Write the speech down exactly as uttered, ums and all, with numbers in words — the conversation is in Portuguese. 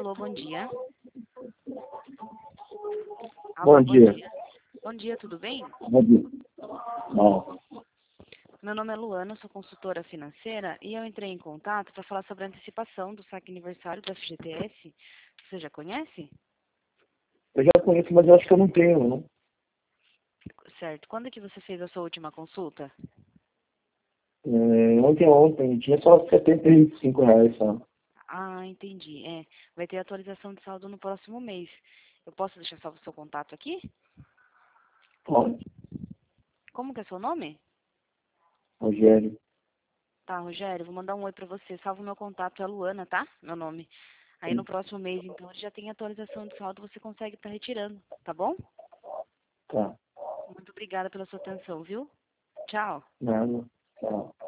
Alô, bom dia. Alô, Bom dia. dia. Bom dia, tudo bem? Bom dia. Não. Meu nome é Luana, sou consultora financeira e eu entrei em contato para falar sobre a antecipação do saque aniversário do F G T S. Você já conhece? Eu já conheço, mas eu acho que eu não tenho, não. Certo. Quando que você fez a sua última consulta? É, ontem, ontem, tinha só setenta e cinco reais só. Ah, entendi. É, vai ter atualização de saldo no próximo mês. Eu posso deixar salvo o seu contato aqui? Ó, Como que é seu nome? Rogério. Tá, Rogério, vou mandar um oi pra você. Salva o meu contato, é Luana, tá? Meu nome. Aí no próximo mês, então, ele já tem atualização de saldo, você consegue estar retirando, tá bom? Tá. Muito obrigada pela sua atenção, viu? Tchau. Nada. Tchau.